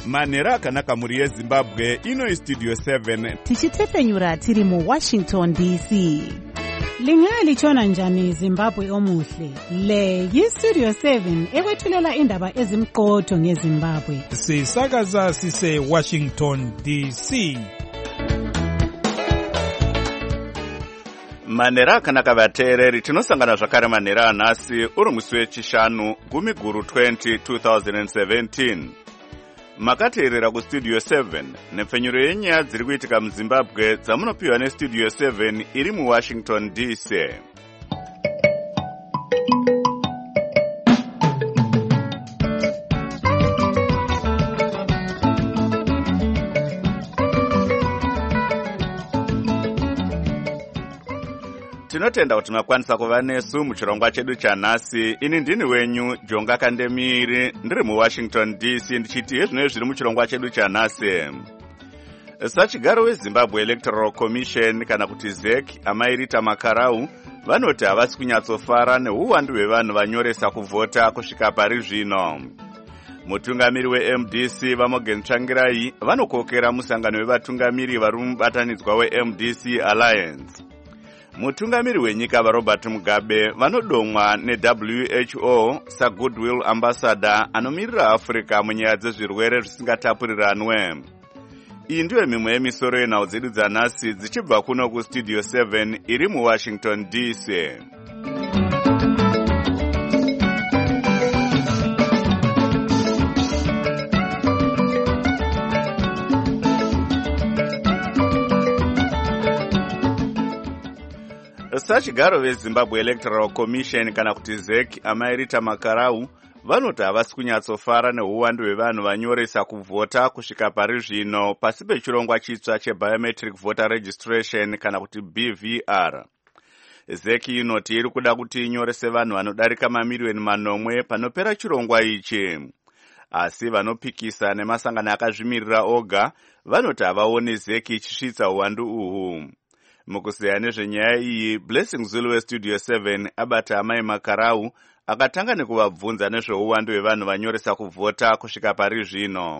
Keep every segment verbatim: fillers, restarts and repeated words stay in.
manhero akanaka mhuri yezimbabwe. Ino istudio seven tichitefenyura tiri muwashington D C. Lingalitshona njani Zimbabwe omuhle? Le yistudio seven ekwethulela indaba ezimqotho ngeZimbabwe. Sisakaza sise Washington D C. manhero akanaka vateereri, tinosangana zvakare manhero anhasi uri musi wechishanu gumi guru twenty twenty seventeen. Makateerera kustudio seven nepfenyuro yenyaya dziri kuitika muZimbabwe dzamunopiwa nestudio seven iri muWashington D C. Tinotenda kuti makwanisa kuva nesu muchirongwa chedu chanhasi. Ini ndini wenyu Jonga Kandemiri, ndiri muWashington D C, ndichiti hezvino zviri muchirongwa chedu chanhasi. Sachigaro weZimbabwe Electoral Commission kana kuti Z E C Amairita Makarau vanoti havasi kunyatsofara neuwandu hwevanhu vanyoresa kuvhota kusvika pari zvino. Mutungamiri weM D C Vamogen Tsvangirai vanokokera musangano wevatungamiri vari mubatanidzwa weM D C Alliance. Mutungamiri wenyika vaRobert Mugabe vanodomwa neW H O saGoodwill Ambassador anomirira Africa munyaya dzezvirwere zvisingatapuriranwe. Iyi ndiyo mimwe yemisoro yenhau dzedu dzanhasi dzichibva kuno kustudio seven iri muWashington D C. Sachigaro veZimbabwe Electoral Commission kana kuti Z E C Amairita Makarau vanoti havasi kunyatsofara neuwandu hwevanhu vanyoresa kuvhota kusvika pari zvino pasi pechirongwa chitsva chebiometric voter registration kana kuti B V R. Z E C inoti iri kuda kuti inyorese vanhu vanodarika mamiriyoni manomwe panopera chirongwa ichi. Asi vanopikisa nemasangano akazvimirira oga vanoti havaoni Z E C ichisvitsa uwandu uhu. Mukuseya nezvenyaya iyi, Blessing Zulu westudio seven abata Amai Makarau akatanga nekuvabvunza nezveuwandu hwevanhu vanyoresa kuvhota kusvika pari zvino.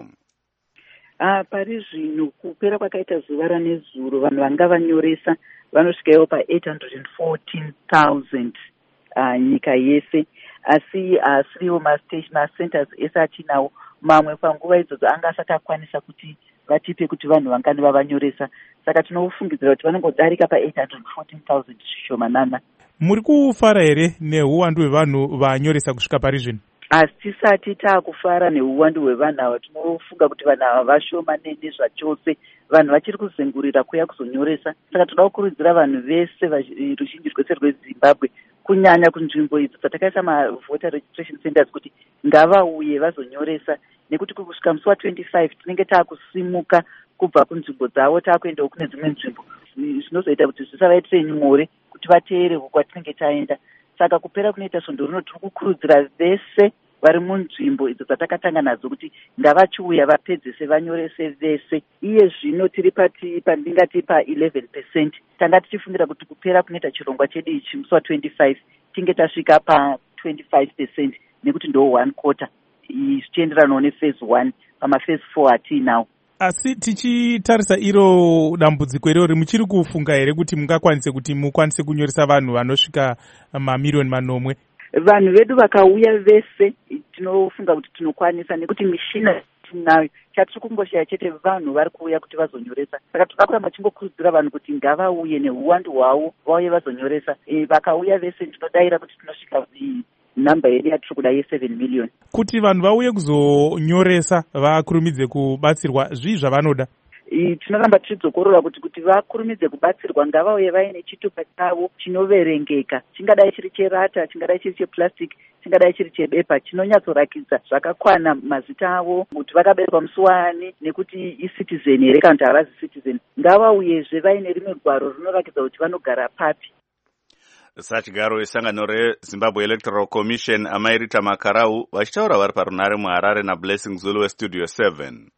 Ah, pari zvino kupera kwakaita zuva ranezuro vanhu vanga vanyoresa vanosvikawo pa eight hundred fourteen thousand uh, nyika yese. Asi asiriwo mastation macenters ese atinawo mamwe panguva idzodzo anga asati akwanisa kuti vatipe kuti vanhu vangani vavanyoresa. Saka tinofungidzira kuti vanongodarika pa eight hundred fourteen thousand zvishomanana. Muri kufara here neuwandu hwevanhu vanyoresa kusvika pari zvino? Asi tisati taakufara neuwandu hwevanhu ava, tinofunga kuti vanhu ava vashomanene zvachose. Vanhu vachiri kuzengurira kuya kuzonyoresa. Saka toda kukurudzira vanhu vese ruzhinji rwese rweZimbabwe kunyanya kunzvimbo idzo dzatakaisa mavoter registration centers kuti ngavauye vazonyoresa, nekuti kusvika musi wa25 tinenge taakusimuka kubva kunzvimbo dzavo taakuendawo kune dzimwe nzvimbo zvinozoita kuti zvisavaitire nyore kuti vateere kwatinenge taenda. Saka kupera kunoita svondo rino tiri kukurudzira vese vari munzvimbo idzo dzatakatanga nadzo kuti ngavachiuya vapedzese vanyorese vese. Iye zvino tiri pati pandingati pa eleven percent. Tanga tichifungira kuti kupera kunoita chirongwa chedu ichi musi wa25 tinge tasvika pa twenty-five percent nekuti ndo one quarter zvichienderanawo nephase one. Pamaphase four hatiinawo. Asi tichitarisa iro dambudziko irori, muchiri kufunga here kuti mungakwanise kuti mukwanise kunyoresa vanhu vanosvika mamiriyoni manomwe? Vanhu vedu vakauya vese tinofunga kuti tinokwanisa, nekuti mishina tinayo. Chatiri kungoshaya chete vanhu vari kuuya kuti vazonyoresa. Saka takakuramba chingokurudzira vanhu kuti ngavauye neuwandu hwavo vauye vazonyoresa. E, vakauya vese tinodayira kuti tinosvika namba yedu yatiri kuda ye seven million. Kuti vanhu vauye kuzonyoresa vakurumidze kubatsirwa, zvii zvavanoda? Tinoramba tichidzokorora kuti kuti vakurumidze kubatsirwa ngavauye vaine chitupa chavo chinoverengeka. Chingadai chiri cherata, chingadai chiri cheplastic, chingadai chiri chebepa, chinonyatsorakidza zvakakwana mazita avo, kuti vakaberekwa musi wani, nekuti icitizen here kana kuti havazi citizen. Ngavauyezve vaine rimwe gwaro rinorakidza kuti vanogara papi. Sachigaro wesangano reZimbabwe Electoral Commission Amairita Makarau vachitaura vari parunare muHarare naBlessing Zulu westudio seven.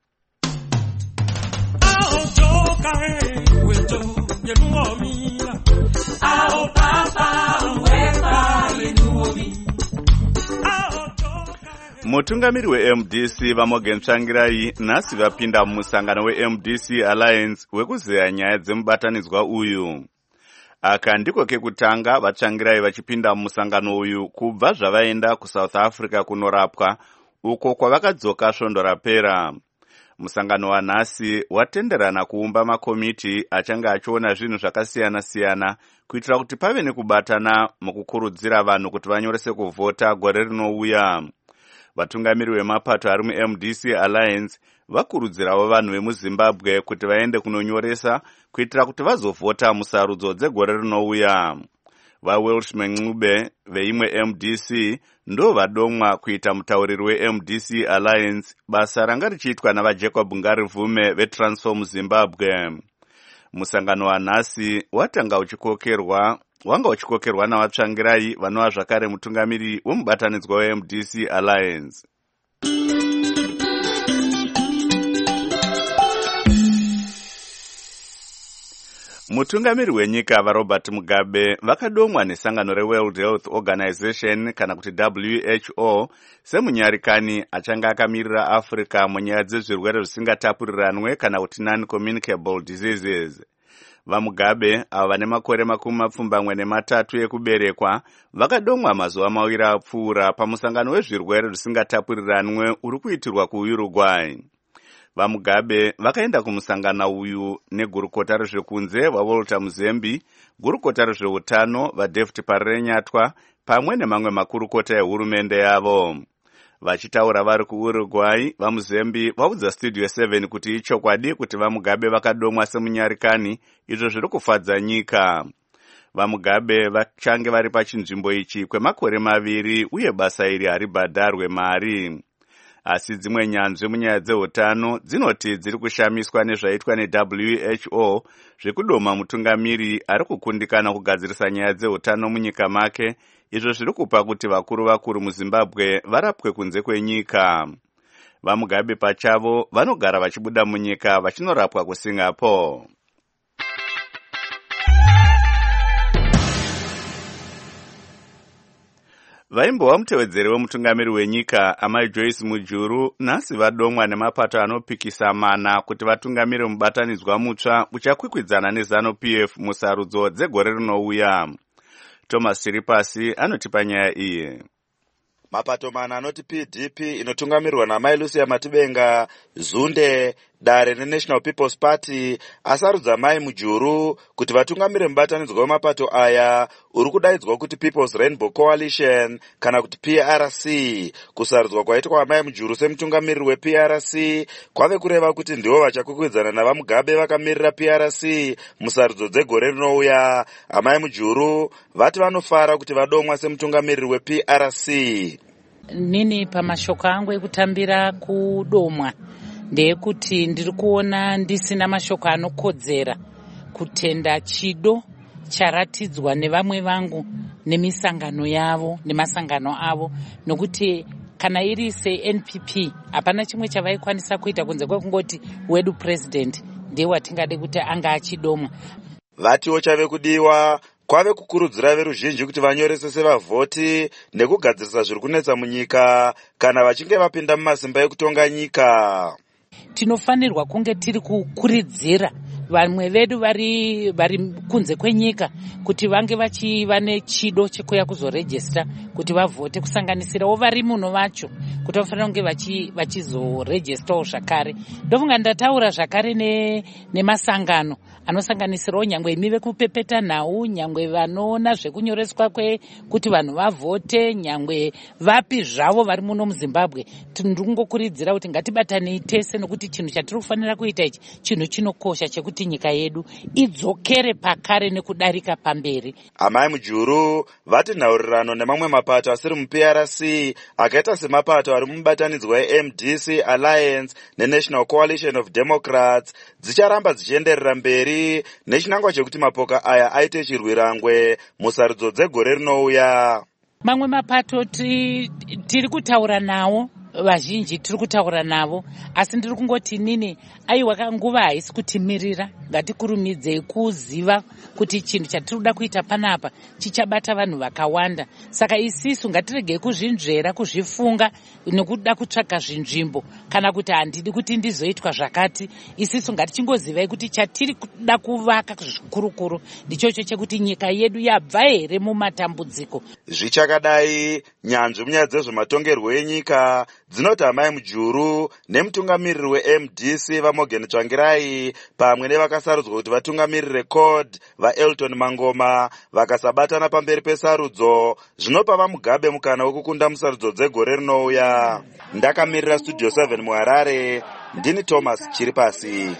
Mutungamiri we-M D C vaMorgan Tsvangirai nhasi vapinda mumusangano we-M D C Alliance wekuzeya nyaya dzemubatanidzwa uyu. Aka ndiko kekutanga vaTsvangirai vachipinda mumusangano uyu kubva zvavaenda kuSouth Africa kunorapwa, uko kwavakadzoka svondo rapera. Musangano wanhasi watenderana kuumba makomiti achange achiona zvinhu zvakasiyana-siyana kuitira kuti pave nekubatana mukukurudzira vanhu kuti vanyorese kuvhota gore rinouya. Vatungamiri vemapato ari mu-M D C Alliance vakurudzirawo vanhu vemuZimbabwe kuti vaende kunonyoresa kuitira kuti vazovhota musarudzo dzegore rinouya. VaWelsh Mengcube veimwe M D C ndo vadomwa kuita mutauriri we-M D C Alliance, basa ranga richiitwa navaJacob Ngarivume veTransform Zimbabwe. Musangano wanhasi watanga uchikokerwa wanga uchikokerwa navaTsvangirai vanova zvakare mutungamiri wemubatanidzwa we-M D C Alliance. Mutungamiri wenyika vaRobert Mugabe vakadomwa nesangano reWorld Health Organization kana kuti W H O semunyarikani achanga akamirira Africa munyaya dzezvirwere zvisingatapuriranwe kana kuti non-communicable diseases. VaMugabe ava vane makore makumi mapfumbamwe nematatu ekuberekwa vakadomwa mazuva maviri apfuura pamusangano wezvirwere zvisingatapuriranwe uri kuitirwa kuUruguay. VaMugabe vakaenda kumusangano uyu negurukota rezvekunze vaWalter Muzembi, gurukota rezveutano vaDavid Parenyatwa pamwe nemamwe makurukota ehurumende yavo. Vachitaura vari kuUruguay, vaMuzembi vaudza Studio seven kuti ichokwadi kuti VaMugabe vakadomwa semunyarikani, izvo zviri kufadza nyika. VaMugabe vachange vari pachinzvimbo ichi kwemakore maviri uye basa iri haribhadharwe mari. Asi dzimwe nyanzvi munyaya dzeutano dzinoti dziri kushamiswa nezvaitwa ne-W H O zvekudoma mutungamiri ari kukundikana kugadzirisa nyaya dzeutano munyika make, izvo zviri kupa kuti vakuru vakuru muZimbabwe varapwe kunze kwenyika. VaMugabe pachavo vanogara vachibuda munyika vachinorapwa kuSingapore. Vaimbova mutevedzeri wemutungamiri wenyika amai Joyce Mujuru nhasi vadomwa nemapato anopikisa mana kuti vatungamire mubatanidzwa mutsva uchakwikwidzana neZanu-P F musarudzo dzegore rinouya. Thomas Chiripasi anotipa nyaya iyi. Mapato mana anoti P D P inotungamirwa namai Lucia Matibenga, Zunde, Dare neNational People's Party asarudza mai Mujuru kuti vatungamire mubatanidzwa wemapato aya uri kudaidzwa kuti People's Rainbow Coalition kana kuti P R C. Kusarudzwa kwaitwa mai Mujuru semutungamiri weP R C kwave kureva kuti ndivo vachakwikwidzana navaMugabe vakamirira P R C musarudzo dzegore rinouya. Amai Mujuru vati vanofara kuti vadomwa semutungamiri weP R C. Nini pamashoko angu ekutambira kudomwa ndeyekuti ndiri kuona ndisina mashoko anokodzera kutenda chido charatidzwa nevamwe vangu nemisangano yavo nemasangano avo, nokuti kana iri se-N P P hapana chimwe chavaikwanisa kuita kunze kwekungoti wedu president ndiye watingade kuti anga achidomwa. Vatiwo chave kudiwa kwave kukurudzira veruzhinji kuti vanyorese sevavhoti nekugadzirisa zviri kunetsa munyika kana vachinge vapinda mumasimba ekutonga nyika. Tinofanirwa kunge tiri kukuridzira vamwe vedu vari vari kunze kwenyika kuti vange vachiva nechido chekuya kuzorejista kuti vavhote, kusanganisirawo vari muno vacho kuti vafanira kunge vachizorejistawo zvakare. Ndofunga ndataura zvakare nemasangano anosanganisirawo nyangwe imi vekupepeta nhau, nyangwe vanoona zvekunyoreswa kwekuti vanhu vavhote, nyangwe vapi zvavo vari muno muZimbabwe. Ndinongokuridzira kuti ngatibatanei tese, nokuti chinhu chatiri kufanira kuita ichi chinhu chinokosha chekuti nyika yedu idzokere pakare nekudarika pamberi. Amai Mujuru vati nhaurirano nemamwe mapato asiri muP R C akaita semapato ari mubatanidzwa we-M D C Alliance neNational Coalition of Democrats dzicharamba dzichienderera mberi nechinangwa chekuti mapoka aya aite chirwirangwe musarudzo dzegore rinouya. Mamwe mapato tiri kutaura nawo vazhinji tiri kutaura navo, asi ndiri kungoti nini aiwa kanguva haisi kutimirira, ngatikurumidzei kuziva kuti chinhu chatiri kuda kuita panapa chichabata vanhu vakawanda. Saka isisu ngatiregei kuzvinzvera, kuzvifunga nekuda kutsvaga zvinzvimbo kana kuti handidi kuti ndizoitwa zvakati. Isisu ngatichingozivai kuti chatiri kuda kuvaka zvikurukuru ndichocho chekuti nyika yedu yabva here mumatambudziko. Zvichakadai, nyanzvi munyaya dzezvematongerwo enyika dzinoti Amai Mujuru nemutungamiriri we-M D C vaMorgan Tsvangirai pamwe nevakasarudzwa kuti vatungamirire C O D vaElton Mangoma vakasabatana pamberi pesarudzo zvinopa vaMugabe mukana wekukunda musarudzo dzegore rinouya. Ndakamirira Studio seven muHarare, ndini Thomas Chiripasi.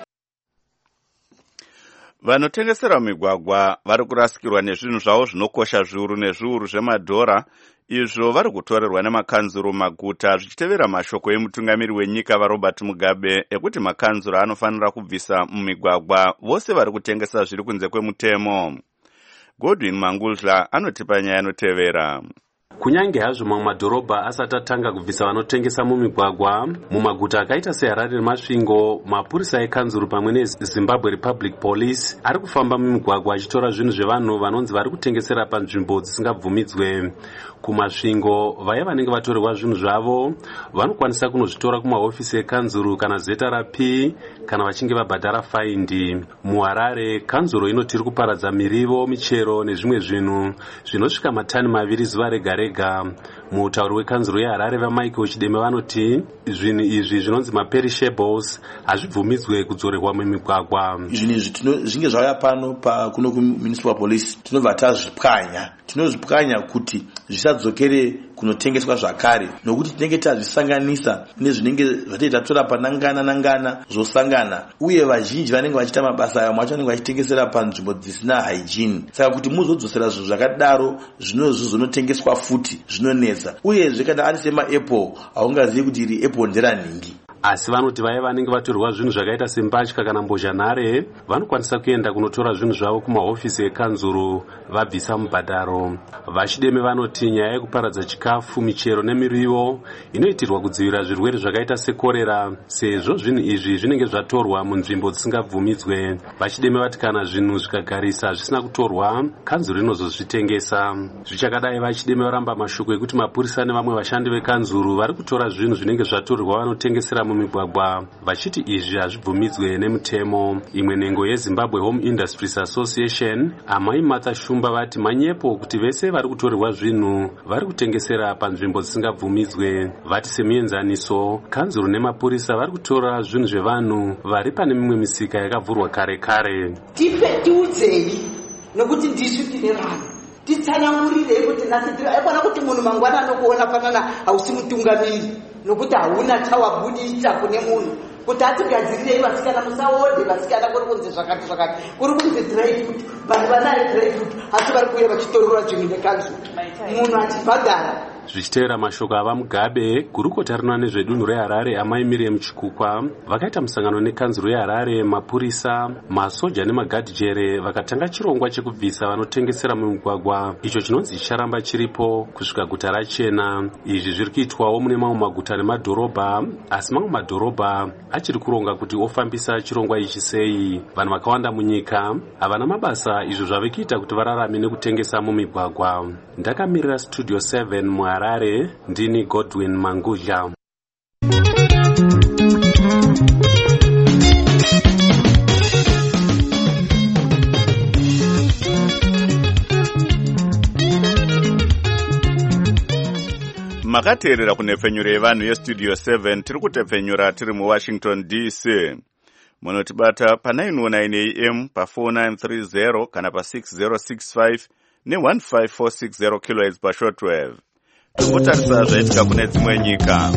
Vanotengesera migwagwa vari kurasikirwa nezvinhu zvavo zvinokosha zviuru nezviuru zvemadhora, izvo vari kutorerwa nemakanzuru maguta, zvichitevera mashoko emutungamiri wenyika vaRobert Mugabe ekuti makanzuru anofanira kubvisa mumigwagwa vose vari kutengesa zviri kunze kwemutemo. Godwin Mangudla anotipa nyaya inotevera. Kunyange hazvo mamwe madhorobha asati atanga kubvisa vanotengesa mumigwagwa, mumaguta akaita seHarare neMasvingo, mapurisa ekanzuru pamwe neZimbabwe Republic Police ari kufamba mumigwagwa achitora zvinhu zvevanhu vanonzi vari kutengesera panzvimbo dzisingabvumidzwe. Kumasvingo, vaya vanenge vatorerwa zvinhu zvavo vanokwanisa kunozvitora kumahofisi ekanzuru kana zeta raP kana vachinge vabhadhara faindi. MuHarare, kanzuru inoti iri kuparadza mirivo, michero nezvimwe zvinhu zvinosvika matani maviri zuva rega rega. Mutauri wekanzuru yeHarare vaMichael Chideme vanoti zvinhu izvi zvinonzi maperishables hazvibvumidzwe kudzorerwa mumigwagwa. Zvinhu izvi zvinge zvauya pano kuno kuMunicipal Police tinobva tazvipwanya. Tinozvipwanya kuti zvisadzokere kunotengeswa zvakare, nokuti tinenge tazvisanganisa nezvinenge zvatoita tora panangana nangana zvosangana, uye vazhinji vanenge vachiita mabasa ayo macho vanenge vachitengesera panzvimbo dzisina hygiene. Saka kuti muzodzosera zvinhu zvakadaro zvinozonotengeswa futi zvinonetsa, uyezve kana ari semaapple haungazivi kuti iri apple nderanhingi. Asi vanoti vaya vanenge vatorerwa zvinhu zvakaita sembatya kana mbozhanhare vanokwanisa kuenda kunotora zvinhu zvavo kumahofisi ekanzuru vabvisa mubhadharo. VaChideme vanoti nyaya yekuparadza chikafu, michero nemirivo inoitirwa kudzivirira zvirwere zvakaita sekorera, sezvo zvinhu izvi zvinenge zvatorwa munzvimbo dzisingabvumidzwe. VaChideme vati kana zvinhu zvikagarisa zvisina kutorwa, kanzuru inozozvitengesa. Zvichakadai, VaChideme varamba mashoko ekuti mapurisa nevamwe vashandi vekanzuru vari kutora zvinhu zvinenge zvatorerwa vanotengesera mumigwagwa vachiti izvi hazvibvumidzwe nemutemo. Imwe nhengo yeZimbabwe Home Industries Association, Amai Martha Shumba vati manyepo kuti vese vari kutorerwa zvinhu vari kutengesera panzvimbo dzisingabvumidzwe. Vati semuenzaniso, kanzuru nemapurisa vari kutora zvinhu zvevanhu vari pane mimwe misika yakavhurwa kare kare. Tipe tiudzei nokuti ndisvi tine vanhu titsanangurirei kuti nhasi tiri aikona kuti munhu mangwana anokuona panana hausi mutungamiri nokuti hauna chawabudisa kune munhu kuti atigadzirirei vasikana musaode vasikana kuri kunze zvakati zvakati kuri kunze dry food vanhu vanayo dry food asi vari kuuya vachitorora zvinhu nekanzuru munhu achibhadhara. Zvichitevera mashoko avaMugabe, gurukota rinoona nezvedunhu reHarare Amai Miriam Chikukwa vakaita musangano nekanzuru yeHarare, mapurisa, masoja nemagadhijere vakatanga chirongwa chekubvisa vanotengesera mumigwagwa, icho chinonzi chicharamba chiripo kusvika guta rachena. Izvi zviri kuitwawo mune mamwe maguta nemadhorobha, asi mamwe madhorobha achiri kuronga kuti ofambisa chirongwa ichi sei. Vanhu vakawanda munyika havana mabasa, izvo zvave kuita kuti vararame nekutengesa mumigwagwa. Ndakamirira Studio seven muHarare, ndini Godwin Mangudla. Makateerera kunepfenyuro yevanhu yeStudio seven tiri kutepfenyura tiri muWashington D C. Munotibata pa nine oh nine A M, pa four nine three zero kana pa six zero six five ne one five four six zero kilohertz pa shortwave. Tombotarisa zvaitika kune dzimwe nyika.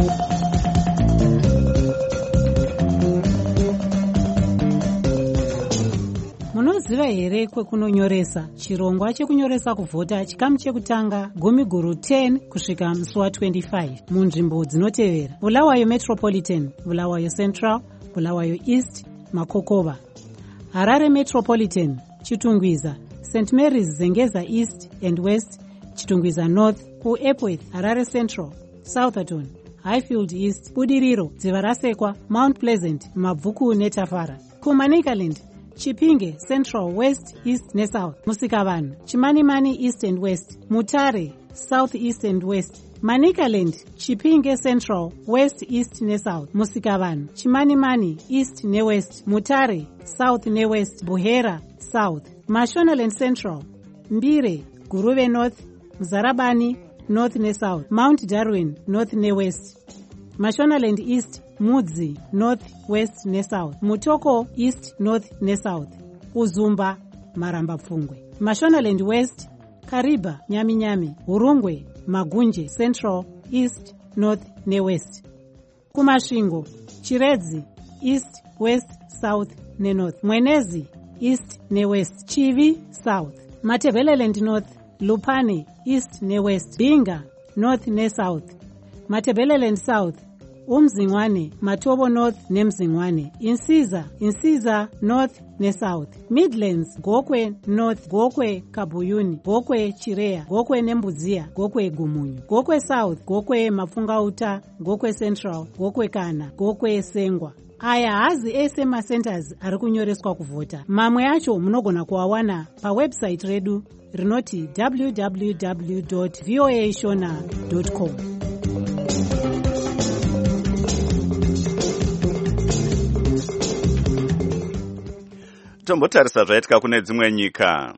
Munoziva here kwekunonyoresa chirongwa chekunyoresa kuvhota chikamu chekutanga gumi guru ten kusvika musi wa twenty-five munzvimbo dzinotevera: Bulawayo Metropolitan, Bulawayo Central, Bulawayo East, Makokova; Harare Metropolitan, Chitungwiza, Saint Mary's Zengeza East and West, Chitungwiza North, ku Epworth, Harare Central, Southampton, Highfield East, Budiriro, Dziva Rasekwa, Mount Pleasant, Mabvuku neTafara. Kumanicaland, Chipinge, Central, West, East neSouth, Musikavanhu, Chimanimani, East and West, Mutare, South, East and West, Manicaland, Chipinge Central, West, East neSouth, Musikavanhu, Chimanimani, East ne West, Mutare, South ne West, Buhera, South, Mashonaland Central, Mbire, Guruve North, Mzarabani, North ne South, Mount Darwin, North ne West, Mashonaland East, Mudzi, North, West ne South, Mutoko, East, North ne South, Uzumba, Maramba Pfungwe, Mashonaland West, Kariba, Nyami Nyami, Urungwe, Magunje, Central, East, North ne West. Kumashingo, Chiredzi, East, West, South ne North, Mwenezi, East ne West, Chivi, South, Matebeleland North, Lupane, East ne West, Binga, North ne South, Matebeleland South, Umzingwane, Matobo North ne Mzingwane, Insiza, Insiza North ne South, Midlands, Gokwe North, Gokwe Kabuyuni, Gokwe Chirea, Gokwe Nembuzia, Gokwe Gumunyu, Gokwe South, Gokwe Mafungauta, Gokwe Central, Gokwe Kana, Gokwe Sengwa. Aya hazi ese macenters ari kunyoreswa kuvhota. Mamwe acho munogona kuawana pawebsite redu rinoti w w w dot voa shona dot com. Tombotarisa zvaitika kune dzimwe nyika.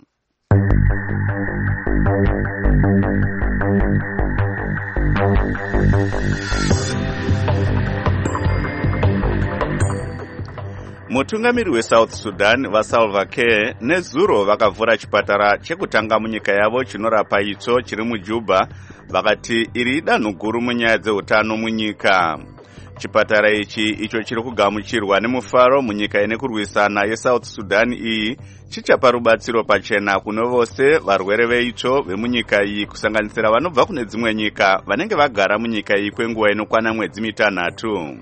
Mutungamiri weSouth Sudan vaSalva Kiir nezuro vakavhura chipatara chekutanga munyika yavo chinorapa itsvo chiri muJuba, vakati iri danho guru munyaya dzeutano munyika. Chipatara ichi icho chiri kugamuchirwa nemufaro munyika ine kurwisana yeSouth Sudan iyi chichapa rubatsiro pachena kuno vose varwere veitsvo vemunyika iyi kusanganisira vanobva kune dzimwe nyika vanenge vagara munyika iyi kwenguva inokwana mwedzi mitanhatu.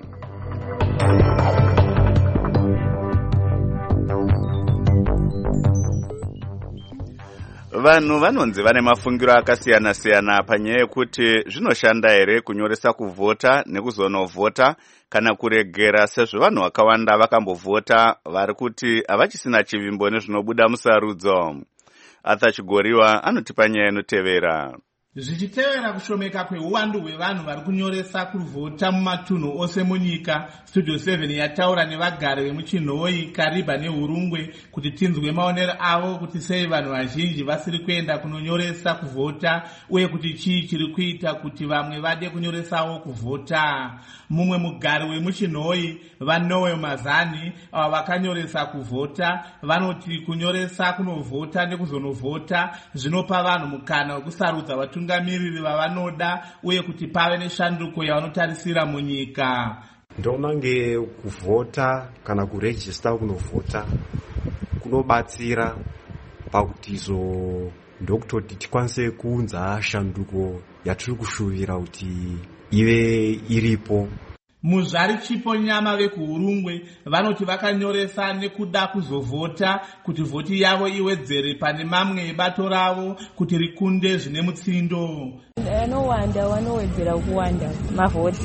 Vanhu vanonzi vane mafungiro akasiyana-siyana panyaya yekuti zvinoshanda here kunyoresa kuvhota nekuzonovhota kana kuregera, sezvo vanhu vakawanda vakambovhota vari kuti havachisina chivimbo nezvinobuda musarudzo. Arthur Chigoriwa anotipa nyaya inotevera. Zvichitevera kushomeka kweuwandu hwevanhu vari kunyoresa kuvhota mumatunhu ose munyika, Studio seven yataura nevagari vemuchinhoi, Kariba neHurungwe kuti tinzwe maonero avo kuti sei vanhu vazhinji vasiri kuenda kunonyoresa kuvhota uye kuti chii chiri kuita kuti vamwe vade kunyoresawo kuvhota. Mumwe mugari wemuchinhoi, vaNoel Mazani, ava vakanyoresa kuvhota, vanoti kunyoresa kunovhota nekuzonovhota zvinopa vanhu mukana wekusarudza vatungamiriri vavanoda uye kuti pave neshanduko yavanotarisira munyika. Ndomange kuvhota kana kurejista kunovhota kunobatsira pakuti izo ndokutoti tikwanise kuunza shanduko yatiri kushuvira kuti ive iripo. Muzvari Chipo Nyama vekuHurungwe vanoti vakanyoresa nekuda kuzovhota kuti vhoti yavo iwedzere pane mamwe ebato ravo kuti rikunde zvine mutsindo. Vanowanda vanowedzera kuwanda mavhoti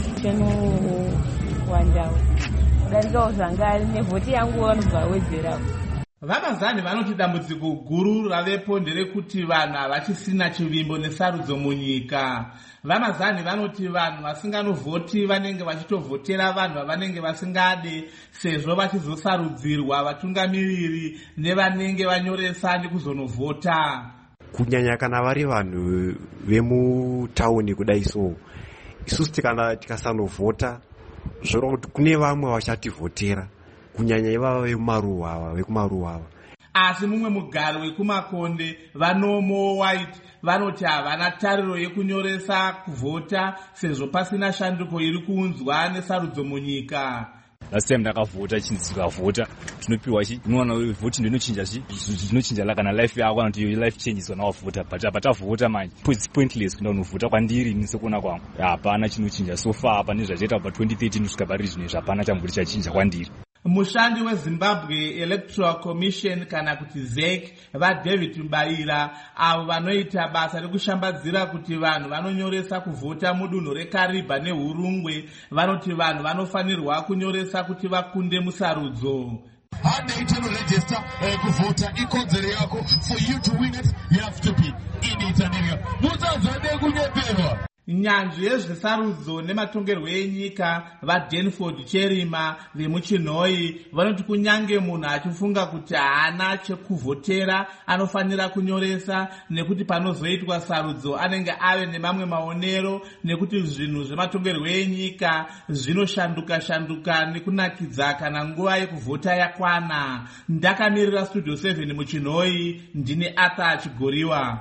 chenowanda darikawo zvangari nevhoti yangu vanobva vawedzera. VaMazani vanoti dambudziko guru ravepo nderekuti vanhu havachisina chivimbo nesarudzo munyika. VaMazani vanoti vanhu vasinganovhoti vanenge vachitovhotera vanhu vavanenge vasingade, sezvo vachizosarudzirwa vatungamiriri nevanenge vanyoresa nekuzonovhota. Kunyanya kana vari vanhu vemutauni kudai so, isusu kana tikasanovhota zvoreva kuti kune vamwe vachativhotera, kunyanya ivava vekumaruwa vekumaruwa. Asi mumwe mugari wekumakonde, vaNomo White, vanoti havana tariro yekunyoresa kuvhota sezvo pasina shanduko iri kuunzwa nesarudzo munyika. Last time ndakavhota chinzi tikavhota tinopiwa chi unoona vhoti ndinochinja chi zvinochinja kana life yako kana kuti life changes kana wavhota, but apatavhota manje it's pointless kuenda kunovhota kwandiri nisekuona kwangu hapana chinochinja so far. Hapana zvachaita pa twenty thirteen kusvika pari zvino hapana chamburi chachinja kwandiri. mushandi wezimbabwe electoral commission kana kuti Z E C vaDavid Mbaira avo vanoita basa rekushambadzira kuti vanhu vanonyoresa kuvhota mudunhu reKariba neHurungwe vanoti vanhu vanofanirwa kunyoresa kuti vakunde musarudzo. Hande itano register kuvhota ikodzero yako. For you to win it, you have to be in it and area. Muzazode kunyeperwa. Nyanzvi yezvesarudzo nematongerwo enyika vaDanford Cherima vemuChinhoi vanoti kunyange munhu achifunga kuti haana chekuvhotera anofanira kunyoresa nekuti panozoitwa sarudzo anenge ave nemamwe maonero nekuti zvinhu zvematongerwo enyika zvinoshanduka shanduka nekunakidza kana nguva yekuvhota yakwana. Ndakamirira Studio seven muChinhoi, ndine Arthur Chigoriwa.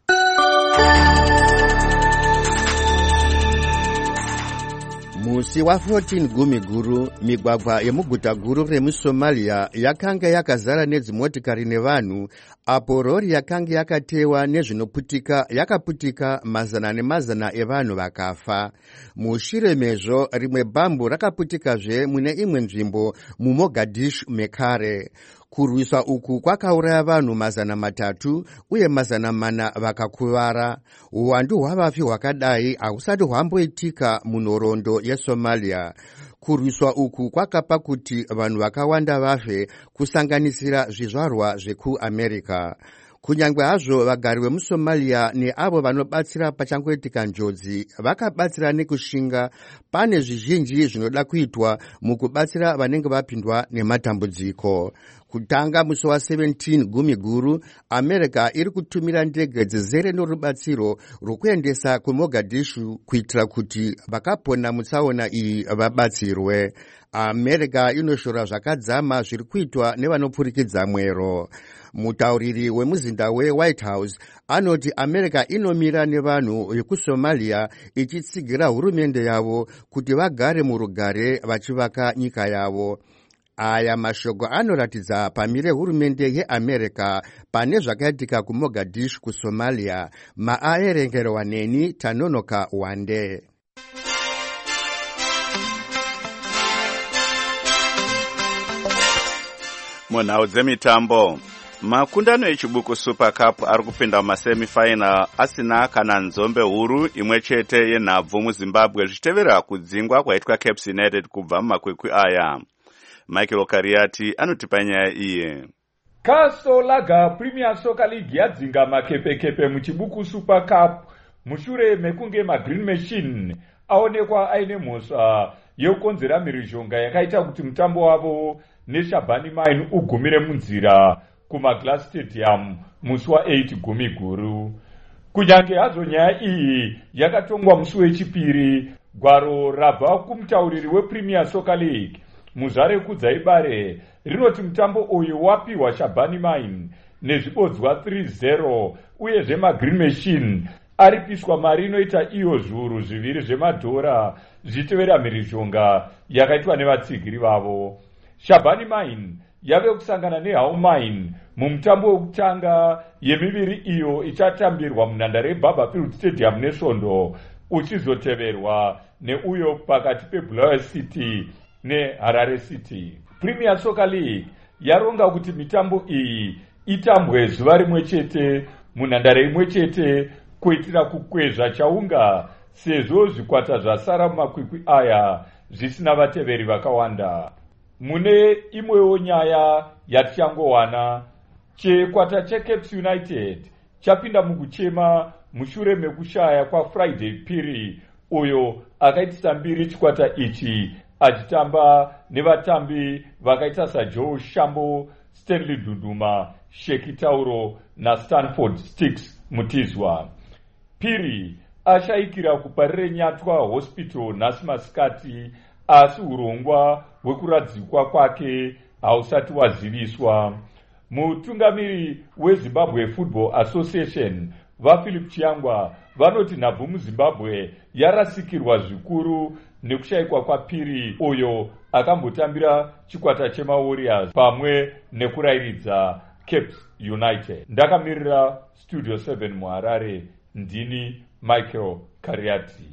Musi wa fourteen gumi guru, migwagwa yemuguta guru remuSomalia yakanga yakazara nedzimotikari nevanhu, apo rori yakanga yakatewa nezvinoputika yakaputika mazana nemazana evanhu vakafa. Mushure mezvo rimwe bhambu rakaputikazve mune imwe nzvimbo muMogadishu mekare. Kurwiswa uku kwakauraya vanhu mazana matatu uye mazana mana vakakuvara. Uwandu hwavafi hwakadai hausati hwamboitika munhoroondo yeSomalia. Kurwiswa uku kwakapa kuti vanhu vakawanda vafe, kusanganisira zvizvarwa zvekuAmerica. Kunyangwe hazvo vagari vemuSomalia neavo vanobatsira pachangoitika njodzi vakabatsira nekushinga, pane zvizhinji zvinoda kuitwa mukubatsira vanenge vapindwa nematambudziko. Kutanga musi wa seventeen gumi guru, America iri kutumira ndege dzizere norubatsiro rwokuendesa kuMogadishu kuitira kuti vakapona mutsaona iyi vabatsirwe. America inoshora zvakadzama zviri kuitwa nevanopfurikidza mwero. Mutauriri wemuzinda weWhite House anoti America inomira nevanhu vekuSomalia ichitsigira hurumende yavo kuti vagare murugare vachivaka nyika yavo. Aya mashoko anoratidza pamire hurumende yeAmerica pane zvakaitika kuMogadishu kuSomalia. Maaerengerwa neni Tanonoka Wande. Munhau dzemitambo, makundano echibuku Super Cup ari kupinda mumasemifinal asina kana nzombe huru imwe chete yenhabvu muZimbabwe zvichitevera kudzingwa kwaitwa Cape United kubva mumakwikwi aya. Michael Kariati anotipa nyaya iye. Castle Lager Premier Soccer League yadzinga makepekepe muchibuku Super Cup mushure mekunge maGreen Machine aonekwa aine mhosva yokonzera mhirizhonga yakaita kuti mutambo wavo neShabani Mine ugumire munzira kumaGlass Stadium musi wa eight gumi guru. Kunyange hazo nyaya iyi yakatongwa musi wechipiri, gwaro rabva kumutauriri wePremier Soccer League Muzare Kudzaibare rinoti mutambo uyu wapiwa Shabani Mine nezvibodzwa three zero uye zvemaGreen Machine aripiswa mari inoita iyo zviuru zviviri zvemadhora zvichitevera mhirizhonga yakaitwa nevatsigiri vavo. Shabani Mine yave kusangana neHau Mine mumutambo wekutanga yemiviri iyo ichatambirwa munhandare yeBarberfield Stadium neSvondo, uchizoteverwa neuyo pakati peBulawayo City neHarare City. Premier Soccer League yaronga kuti mitambo iyi itambwe zuva rimwe chete munhandare imwe chete kuitira kukwezva chaunga, sezvo zvikwata zvasara mumakwikwi aya zvisina vateveri vakawanda. Mune imwewo nyaya yatichangowana, chikwata cheCape United chapinda mukuchema mushure mekushaya kwaFriday Phiri uyo akaitisa mbiri chikwata ichi achitamba nevatambi vakaita saJoe Shambo, Stanley Duduma, Sheki Tauro naStanford Sticks Mutizwa. Phiri ashaikira kuparire Nyatwa Hospital nhasi masikati, asi urongwa hwekuradzikwa kwake hausati waziviswa. Mutungamiri weZimbabwe Football Association vaPhilip Chiangwa vanoti nhabvu muZimbabwe yarasikirwa zvikuru nekushayikwa kwaPhiri uyo akambotambira chikwata chemaWarriors pamwe nekurairidza Cape United. Ndakamirira Studio seven muHarare, ndini Michael Kariati.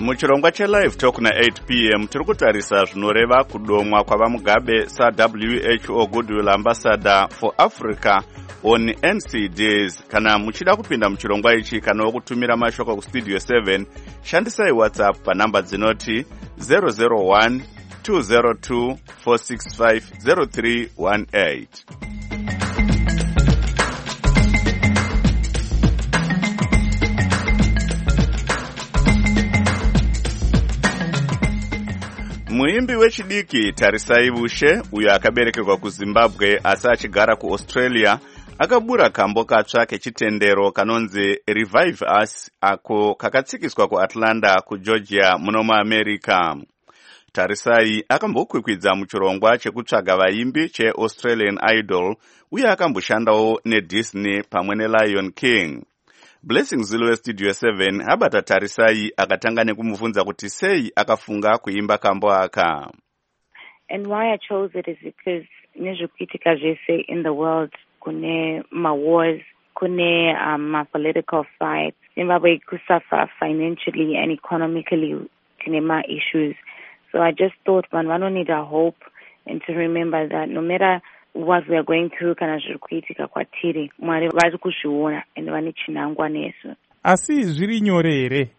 muchirongwa chelive talk na eight p m tiri kutarisa zvinoreva kudomwa kwavamugabe saW H O Goodwill Ambassador for Africa on N C Ds. Kana muchida kupinda muchirongwa ichi kana kutumira mashoko ku studio seven, shandisai WhatsApp panamba dzinoti zero zero one two zero two four six five zero three one eight. Muimbi wechidiki Tarisai Bushe, uyo akaberekerwa kuZimbabwe asi achigara kuAustralia, akabura kambo katsva kechitendero kanonzi Revive Us ako kakatsikiswa kuAtlanta kuGeorgia muno muAmerica. Tarisai akambokwikwidza muchirongwa chekutsvaga vaimbi cheAustralian Idol uye akamboshandawo neDisney pamwe neLion King. Blessing Zulu Studio seven abata Tarisai akatanga nekumubvunza kuti sei akafunga kuimba kambo aka. And why I chose it is because nezvikuitika zvese in the world, kune ma wars, kune um, ma political fights, Zimbabwe kusuffer financially and economically, kune ma issues. So I just thought man vano need a hope and to remember that no matter what we are going through kana zviri kuitika kwatiri, Mwari vari kuzviona and vane chinangwa nesu. Asi zviri nyore here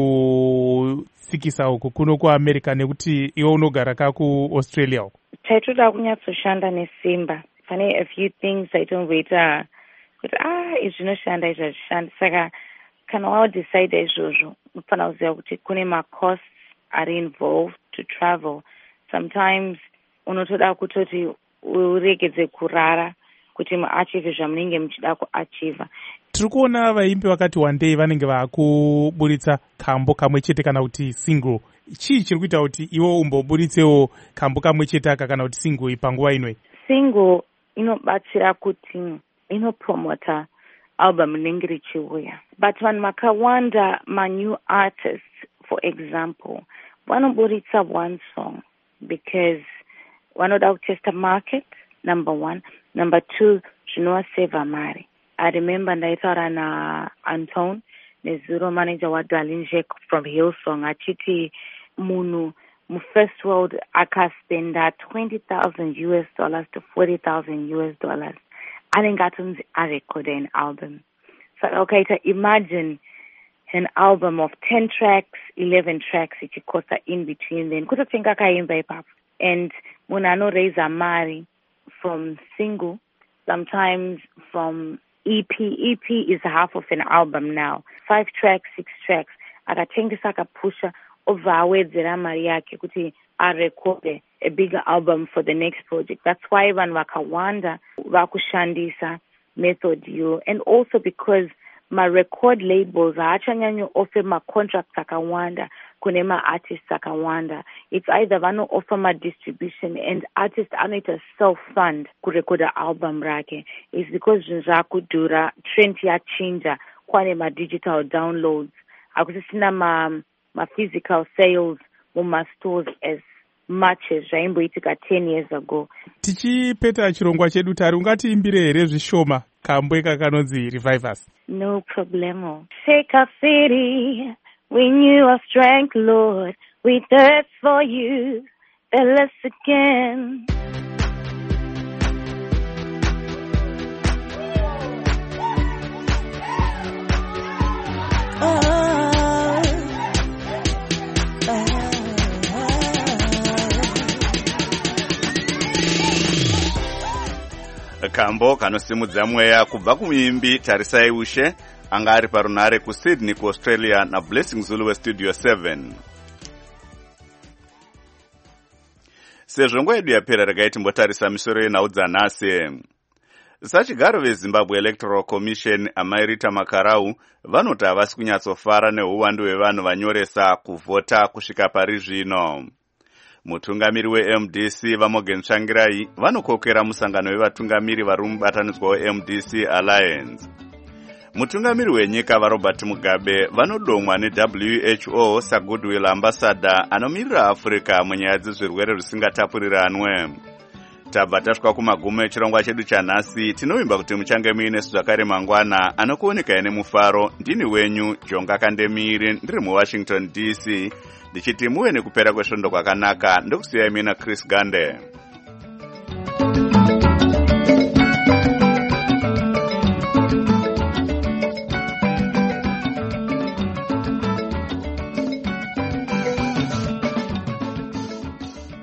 kutsikisa uku kuno kuAmerica nekuti iwe unogara kakuAustralia uku? Taitoda kunyatsoshanda nesimba. Pane a few things taitomboita kuti ah izvi zvinoshanda izvi hazvishandi. Saka kana waudecide izvozvo unofanira kuziva kuti kune ma-costs are involved to travel. Sometimes unotoda kutoti uregedze kurara kuti muachieve zvamunenge muchida kuachieva. Tiri kuona vaimbi vakati one day vanenge vakuburitsa kambo kamwe chete kana kuti single. Chii chiri kuita kuti iwo umboburitsewo kambo kamwe chete aka kana kuti single panguva inoi? Single inobatsira kuti inopromota album rinenge richiuya. But vanhu vakawanda ma-new artists, for example, vanoburitsa one song because vanoda kutesta market, number one. Number two, zvinovaseva mari. I remember ndaitaura naAnton, nezuro manager waDarlene Jack from Hillsong, achiti munhu mu-first world akaspenda twenty thousand U S dollars to forty thousand U S dollars. Anenge atonzi arecorda an album. So okay, to imagine an album of ten tracks, eleven tracks, ichikosta in between then. Kutotenga kaimba ipapo. And munhu anoraisa mari from single, sometimes from E P. E P is half of an album now. Five tracks, six tracks. Akatengesa akapusha over awedzera mari yake kuti arekode a bigger album for the next project. That's why vanhu vakawanda vakushandisa method yo. And also because my record labels haachanyanyo offer ma contracts akawanda kune ma artists akawanda. It's either vano offer ma distribution and artists anoita self fund kurekoda album rake. It's because zvakudhura, trend yachinja, kwane ma digital downloads. Akusisina ma ma physical sales muma stores as much as zvaimboitika ten years ago. Tichipeta chirongwa chedu tari ungatiimbire here zvishoma kambo aka kanonzi Revive Us? No problemo. Shake our city, we knew our strength, Lord. We thirst for you, fill us again. Kambo kanosimudza mweya kubva kumuimbi Tarisai Bushe anga ari parunare kuSydney kuAustralia na Blessing Zulu Studio seven. Sezvo nguva yedu yapera regai timbotarisa misoro yenhau dzanhasi. Sachigaro veZimbabwe Electoral Commission amai Rita Makarau vanoti havasi kunyatsofara neuwandu hwevanhu vanyoresa kuvhota kusvika pari zvino. Mutungamiri weM D C vaMorgan Tsvangirai vanokokera musangano wevatungamiri vari mubatanidzwa weM D C Alliance. Mutungamiri wenyika vaRobert Mugabe vanodomwa neW H O saGoodwill Ambassador anomirira Africa munyaya dzezvirwere zvisingatapuriranwe. tabva tasvika kumagumo echirongwa chedu chanhasi. Tinovimba kuti muchange muinesu zvakare mangwana anokuonekai nemufaro. Ndini wenyu Jonga Kandemiri ndiri muWashington D C ndichiti muve nekupera kwesvondo kwakanaka. Ndokusiyai mina Chris Gande.